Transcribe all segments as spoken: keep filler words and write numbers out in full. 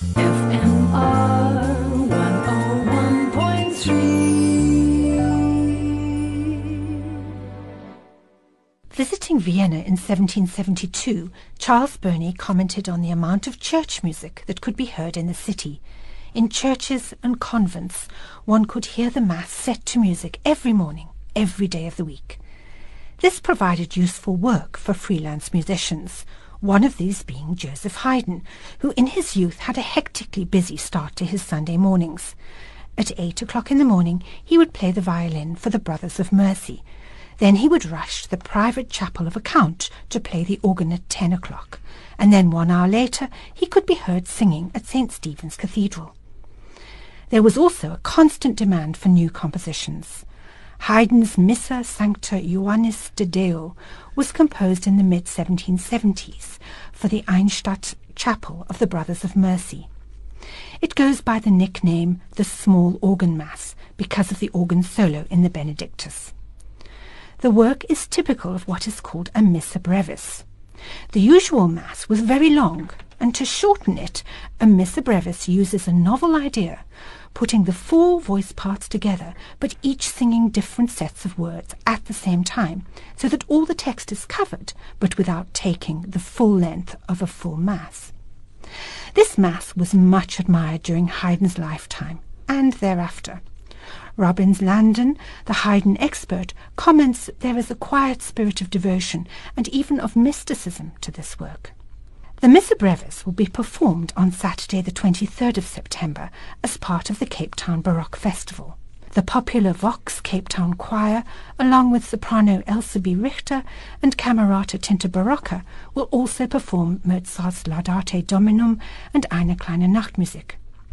F M R one oh one point three. Visiting Vienna in seventeen seventy-two, Charles Burney commented on the amount of church music that could be heard in the city. In churches and convents, one could hear the Mass set to music every morning, every day of the week. This provided useful work for freelance musicians, one of these being Joseph Haydn, who in his youth had a hectically busy start to his Sunday mornings. At eight o'clock in the morning he would play the violin for the Brothers of Mercy. Then he would rush to the private chapel of a count to play the organ at ten o'clock, and then one hour later he could be heard singing at Saint Stephen's Cathedral. There was also a constant demand for new compositions. Haydn's Missa Sancta Ioannis de Deo was composed in the mid seventeen seventies for the Einnstadt Chapel of the Brothers of Mercy. It goes by the nickname the Small Organ Mass because of the organ solo in the Benedictus. The work is typical of what is called a Missa Brevis. The usual Mass was very long, and to shorten it, a Missa Brevis uses a novel idea, putting the four voice parts together, but each singing different sets of words at the same time, so that all the text is covered, but without taking the full length of a full Mass. This Mass was much admired during Haydn's lifetime, and thereafter. Robbins Landon, the Haydn expert, comments that there is a quiet spirit of devotion and even of mysticism to this work. The Missa Brevis will be performed on Saturday the twenty-third of September as part of the Cape Town Baroque Festival. The popular Vox Cape Town Choir, along with soprano Elsa B. Richter and Camerata Tinta Barocca, will also perform Mozart's Laudate Dominum and Eine kleine Nachtmusik.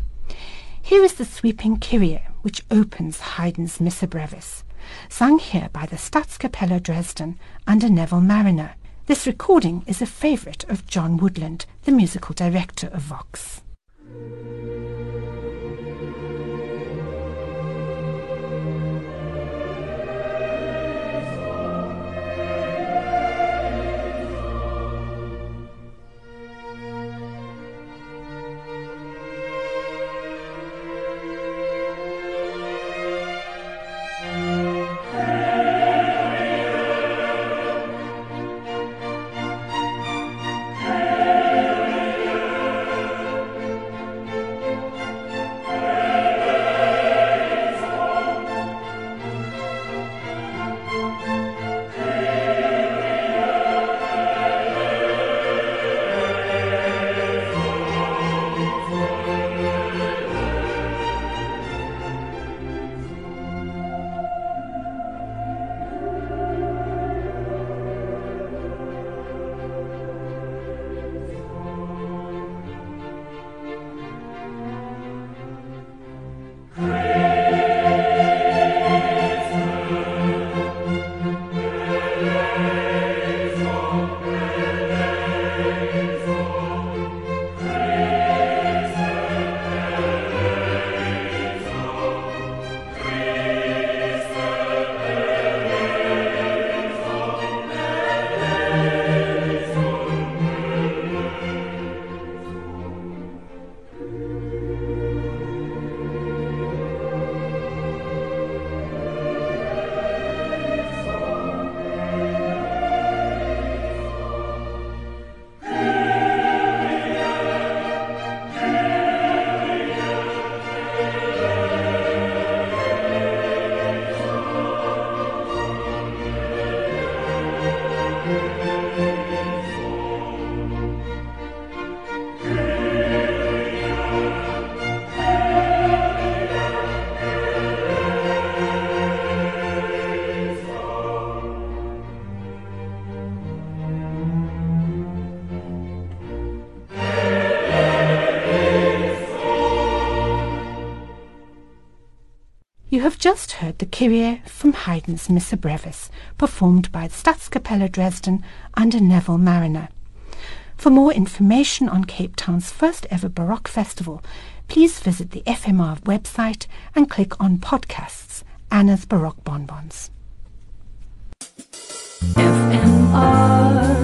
Here is the sweeping Kyrie, which opens Haydn's Missa Brevis, sung here by the Staatskapelle Dresden under Neville Marriner. This recording is a favourite of John Woodland, the musical director of Vox. You have just heard the Kyrie from Haydn's Missa Brevis, performed by the Staatskapelle Dresden under Neville Marriner. For more information on Cape Town's first ever Baroque Festival, please visit the F M R website and click on Podcasts, Anna's Baroque Bonbons. F M R